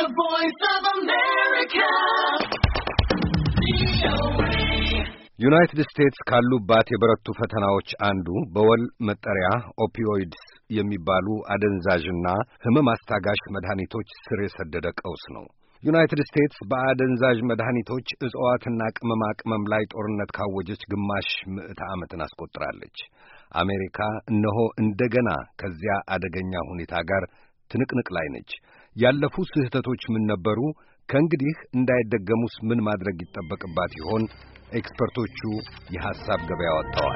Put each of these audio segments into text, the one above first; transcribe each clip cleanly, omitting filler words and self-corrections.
The Voice of America. ዩናይትድ ስቴትስ ካሉባት የበረቱ ፈተናዎች አንዱ በወል መጠሪያ ኦፒዮይድስ የሚባሉ አደንዛዥና ህመም አስታጋሽ መድኃኒቶች ስር የሰደደ ቀውስ ነው። ዩናይትድ ስቴትስ በአደንዛዥ መድኃኒቶች እጽዋትና ቅመማ ቅመም ላይ ጦርነት ካወጀች ግማሽ ምዕተ ዓመትን አስቆጥራለች። አሜሪካ እነሆ እንደገና ከዚያ አደገኛ ሁኔታ ጋር ትንቅንቅ ላይ ነች። ያለፉ ስህተቶች ምን ነበሩ? ከእንግዲህ እንዳይደገሙስ ምን ማድረግ ይጠበቅባት ይሆን? ኤክስፐርቶቹ የሐሳብ ገበያ ወጥተዋል።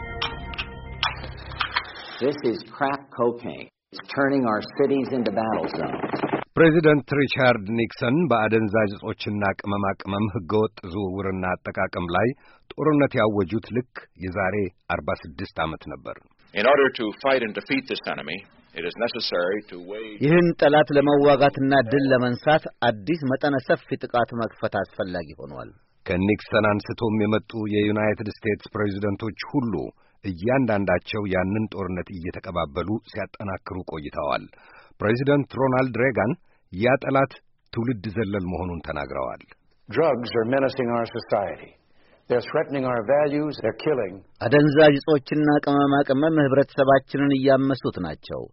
This is crack cocaine. It's turning our cities into battle zones. ፕሬዚደንት ሪቻርድ ኒክሰን በአደንዛዥ እጾችና ቅመማ ቅመም ህገወጥ ዝውውርና አጠቃቀም ላይ ጦርነት ያወጁት ልክ የዛሬ 46 ዓመት ነበር። In order to fight and defeat this enemy, it is necessary to wage ይህን ጠላት ለመዋጋትና ድል ለመንሳት አዲስ መጠነ ሰፊ ጥቃት መክፈት አስፈላጊ ሆኗል። ከኒክሰን አንስቶም የመጡ የዩናይትድ ስቴትስ ፕሬዚደንቶች ሁሉ እያንዳንዳቸው ያንን ጦርነት እየተቀባበሉ ሲያጠናክሩ ቆይተዋል። ፕሬዚደንት ሮናልድ ሬጋን ያ ጠላት ትውልድ ዘለል መሆኑን ተናግረዋል። Drugs are menacing our society. They're threatening our values, they're killing. አደንዛዥ እጾችና ቅመማ ቅመም ህብረተሰባችንን እያመሱት ናቸው።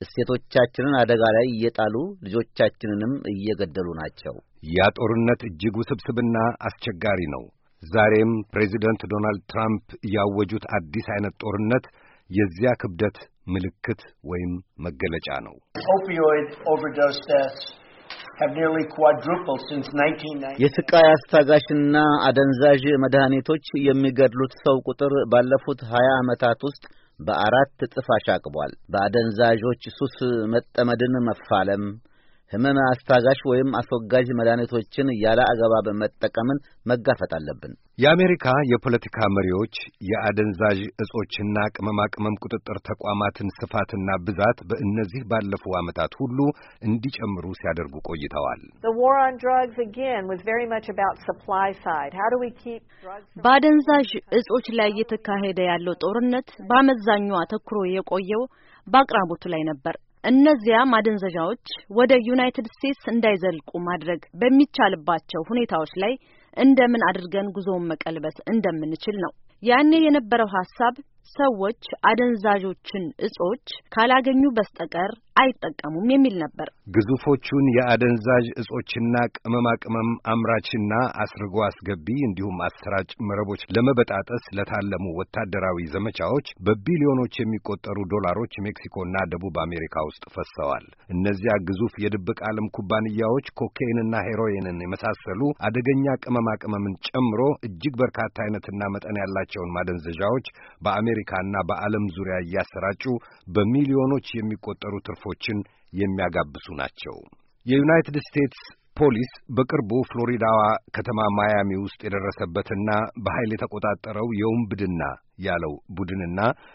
እሴቶቻችንን አደጋ ላይ እየጣሉ ልጆቻችንንም እየገደሉ ናቸው። ያ ጦርነት እጅግ ውስብስብና አስቸጋሪ ነው። ዛሬም ፕሬዚደንት ዶናልድ ትራምፕ ያወጁት አዲስ አይነት ጦርነት የዚያ ክብደት ምልክት ወይም መገለጫ ነው። Opioid overdose deaths have nearly quadrupled since 1990. የስቃይ አስታጋሽና አደንዛዥ መድኃኒቶች የሚገድሉት ሰው ቁጥር ባለፉት 20 ዓመታት ውስጥ በ4 እጥፍ አሻቅቧል። በአደንዛዦች ሱስ መጠመድን መፋለም፣ ህመም አስታጋሽ ወይም አስወጋጅ መድኃኒቶችን ያለ አግባብ መጠቀምን መጋፈጥ አለብን። የአሜሪካ የፖለቲካ መሪዎች የአደንዛዥ እጾችና ቅመማ ቅመም ቁጥጥር ተቋማትን ስፋትና ብዛት በእነዚህ ባለፉ ዓመታት ሁሉ እንዲጨምሩ ሲያደርጉ ቆይተዋል። The war on drugs again was very much about supply side. How do we keep drugs? በአደንዛዥ እጾች ላይ እየተካሄደ ያለው ጦርነት በአመዛኙ አተኩሮ የቆየው በአቅራቦቱ ላይ ነበር። እነዚያ ማደንዘዣዎች ወደ ዩናይትድ ስቴትስ እንዳይዘልቁ ማድረግ በሚቻልባቸው ሁኔታዎች ላይ እንደምን አድርገን ጉዞውን መቀልበስ እንደምንችል ነው። ያኔ የነበረው ሐሳብ ሰዎች አደንዛዦችን እጾች ካላገኙ በስተቀር አይጠቀሙም የሚል ነበር። ግዙፎቹን የአደንዛዥ እጾችና ቅመማ ቅመም አምራችና አስርጎ አስገቢ እንዲሁም አሰራጭ መረቦች ለመበጣጠስ ለታለሙ ወታደራዊ ዘመቻዎች በቢሊዮኖች የሚቆጠሩ ዶላሮች ሜክሲኮና ደቡብ አሜሪካ ውስጥ ፈሰዋል። እነዚያ ግዙፍ የድብቅ ዓለም ኩባንያዎች ኮካይንና ሄሮይንን የመሳሰሉ አደገኛ ቅመማ ቅመምን ጨምሮ እጅግ በርካታ አይነትና መጠን ያላቸውን ማደንዘዣዎች በአሜሪካና በዓለም ዙሪያ እያሰራጩ በሚሊዮኖች የሚቆጠሩ ትርፎችን የሚያጋብሱ ናቸው። የዩናይትድ ስቴትስ ፖሊስ በቅርቡ ፍሎሪዳዋ ከተማ ማያሚ ውስጥ የደረሰበትና በኃይል የተቆጣጠረው የውንብድና ያለው ቡድንና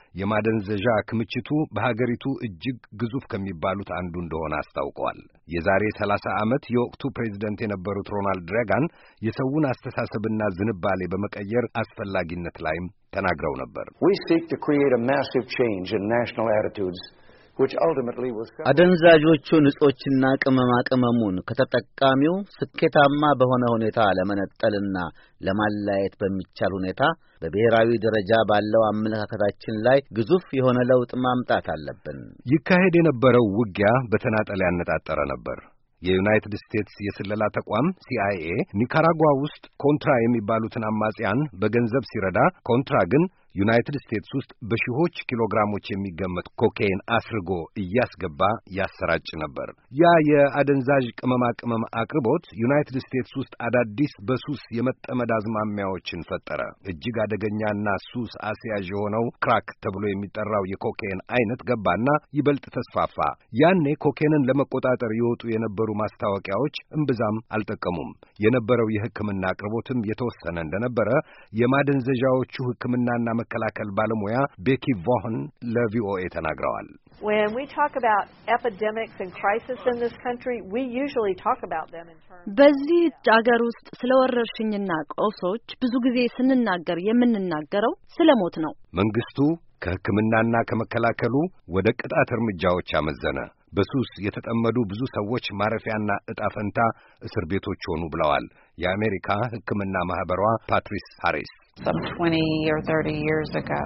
የማደንዘዣ ክምችቱ በሀገሪቱ እጅግ ግዙፍ ከሚባሉት አንዱ እንደሆነ አስታውቀዋል። የዛሬ 30 ዓመት የወቅቱ ፕሬዝደንት የነበሩት ሮናልድ ሬጋን የሰውን አስተሳሰብና ዝንባሌ በመቀየር አስፈላጊነት ላይም ተናግረው ነበር። We seek to create a massive change in national attitudes which ultimately will አደንዛዦቹን እጾችና ቅመማ ቅመሙን ከተጠቃሚው ስኬታማ በሆነ ሁኔታ ለመነጠልና ለማላየት በሚቻል ሁኔታ በብሔራዊ ደረጃ ባለው አመለካከታችን ላይ ግዙፍ የሆነ ለውጥ ማምጣት አለብን። ይካሄድ የነበረው ውጊያ በተናጠል ያነጣጠረ ነበር። የዩናይትድ ስቴትስ የስለላ ተቋም CIA ኒካራጓ ውስጥ ኮንትራ የሚባሉትን አማጽያን በገንዘብ ሲረዳ፣ ኮንትራ ግን ዩናይትድ ስቴትስ ውስጥ በሺዎች ኪሎግራሞች የሚገመት ኮካይን አስርጎ እያስገባ ያሰራጭ ነበር። ያ የአደንዛዥ ቅመማ ቅመም አቅርቦት ዩናይትድ ስቴትስ ውስጥ አዳዲስ በሱስ የመጠመድ አዝማሚያዎችን ፈጠረ። እጅግ አደገኛና ሱስ አስያዥ የሆነው ክራክ ተብሎ የሚጠራው የኮካይን አይነት ገባና ይበልጥ ተስፋፋ። ያኔ ኮካይንን ለመቆጣጠር የወጡ የነበሩ ማስታወቂያዎች እምብዛም አልጠቀሙም። የነበረው የሕክምና አቅርቦትም የተወሰነ እንደነበረ የማደንዘዣዎቹ ሕክምናና መከላከል ባለሙያ ቤኪ ቮህን ለቪኦኤ ተናግረዋል። When we talk about epidemics and crisis in this country, we usually talk about them in terms በዚህ ሀገር ውስጥ ስለ ወረርሽኝና ቀውሶች ብዙ ጊዜ ስንናገር የምንናገረው ስለ ሞት ነው። መንግስቱ ከሕክምናና ከመከላከሉ ወደ ቅጣት እርምጃዎች አመዘነ። በሱስ የተጠመዱ ብዙ ሰዎች ማረፊያና ዕጣ ፈንታ እስር ቤቶች ሆኑ ብለዋል የአሜሪካ ሕክምና ማህበሯ ፓትሪስ ሃሪስ። Some 20 or 30 years ago,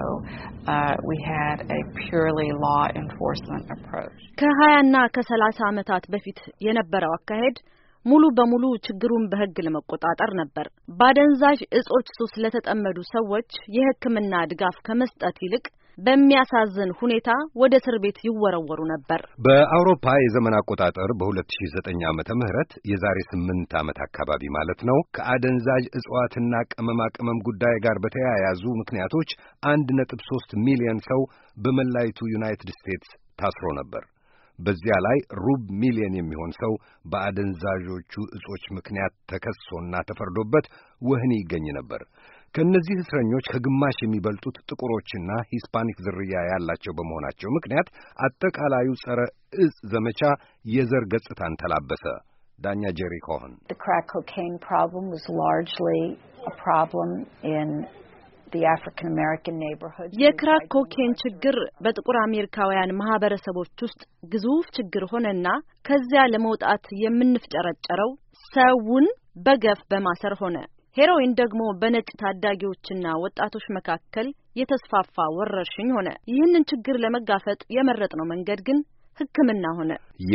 we had a purely law enforcement approach. ከ20ና ከ30 ዓመታት በፊት የነበረው አካሄድ ሙሉ በሙሉ ችግሩን በሕግ ለመቆጣጠር ነበር። ባደንዛዥ እጾች ሱስ ለተጠመዱ ሰዎች የሕክምና ድጋፍ ከመስጠት ይልቅ በሚያሳዝን ሁኔታ ወደ እስር ቤት ይወረወሩ ነበር። በአውሮፓ የዘመን አቆጣጠር በ2009 ዓመተ ምህረት የዛሬ 8 ዓመት አካባቢ ማለት ነው ከአደንዛዥ እጽዋትና ቅመማ ቅመም ጉዳይ ጋር በተያያዙ ምክንያቶች 1.3 ሚሊዮን ሰው በመላይቱ ዩናይትድ ስቴትስ ታስሮ ነበር። በዚያ ላይ ሩብ ሚሊዮን የሚሆን ሰው በአደንዛዦቹ እጾች ምክንያት ተከሶና ተፈርዶበት ወህኒ ይገኝ ነበር። ከነዚህ እስረኞች ከግማሽ የሚበልጡት ጥቁሮችና ሂስፓኒክ ዝርያ ያላቸው በመሆናቸው ምክንያት አጠቃላዩ ጸረ እጽ ዘመቻ የዘር ገጽታን ተላበሰ። ዳኛ ጄሪ ኮሄን The crack cocaine problem was largely a problem in the African American neighborhoods. የክራክ ኮኬን ችግር በጥቁር አሜሪካውያን ማህበረሰቦች ውስጥ ግዙፍ ችግር ሆነና ከዚያ ለመውጣት የምንፍጨረጨረው ሰውን በገፍ በማሰር ሆነ። ሄሮይን ደግሞ በነጭ ታዳጊዎችና ወጣቶች መካከል የተስፋፋ ወረርሽኝ ሆነ። ይህንን ችግር ለመጋፈጥ የመረጥነው መንገድ ግን ሕክምና ሆነ።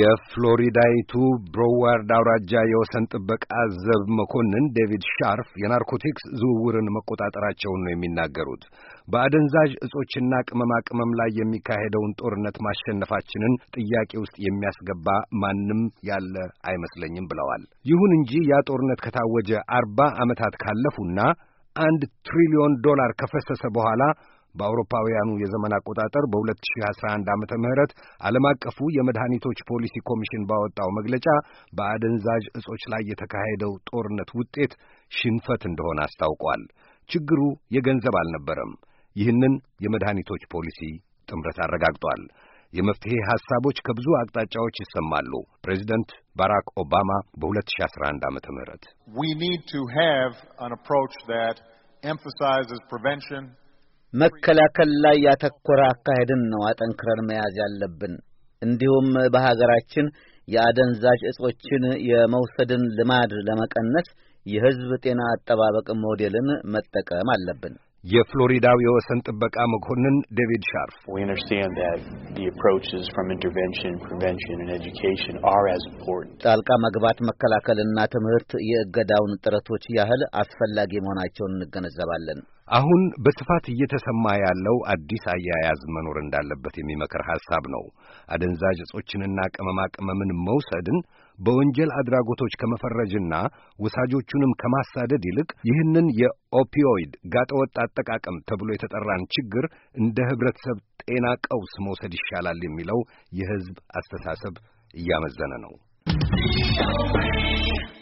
የፍሎሪዳይቱ ብሮዋርድ አውራጃ የወሰን ጥበቃ ዘብ መኮንን ዴቪድ ሻርፍ የናርኮቲክስ ዝውውርን መቆጣጠራቸውን ነው የሚናገሩት። በአደንዛዥ እጾችና ቅመማ ቅመም ላይ የሚካሄደውን ጦርነት ማሸነፋችንን ጥያቄ ውስጥ የሚያስገባ ማንም ያለ አይመስለኝም ብለዋል። ይሁን እንጂ ያ ጦርነት ከታወጀ 40 ዓመታት ካለፉና $1 ትሪሊዮን ከፈሰሰ በኋላ በአውሮፓውያኑ የዘመን አቆጣጠር በ2011 ዓመተ ምህረት ዓለም አቀፉ የመድኃኒቶች ፖሊሲ ኮሚሽን ባወጣው መግለጫ በአደንዛዥ እጾች ላይ የተካሄደው ጦርነት ውጤት ሽንፈት እንደሆነ አስታውቋል። ችግሩ የገንዘብ አልነበረም። ይህንን የመድኃኒቶች ፖሊሲ ጥምረት አረጋግጧል። የመፍትሄ ሐሳቦች ከብዙ አቅጣጫዎች ይሰማሉ። ፕሬዚደንት ባራክ ኦባማ በ2011 ዓመተ ምህረት We need to have an approach that emphasizes prevention. መከላከል ላይ ያተኮረ አካሄድን ነው አጠንክረን መያዝ ያለብን። እንዲሁም በሀገራችን የአደንዛዥ እጾችን የመውሰድን ልማድ ለመቀነስ የሕዝብ ጤና አጠባበቅ ሞዴልን መጠቀም አለብን። የፍሎሪዳው የወሰን ጥበቃ መኮንን ዴቪድ ሻርፍ We understand that the approaches from intervention, prevention and education are as important. ጣልቃ መግባት መከላከልና ትምህርት የእገዳውን ጥረቶች ያህል አስፈላጊ መሆናቸውን እንገነዘባለን። አሁን በስፋት እየተሰማ ያለው አዲስ አያያዝ መኖር እንዳለበት የሚመክር ሐሳብ ነው። አደንዛዥ እጾችንና ቅመማ ቅመምን መውሰድን በወንጀል አድራጎቶች ከመፈረጅና ወሳጆቹንም ከማሳደድ ይልቅ ይህንን የኦፒዮይድ ጋጠወጥ አጠቃቀም ተብሎ የተጠራን ችግር እንደ ህብረተሰብ ጤና ቀውስ መውሰድ ይሻላል የሚለው የሕዝብ አስተሳሰብ እያመዘነ ነው።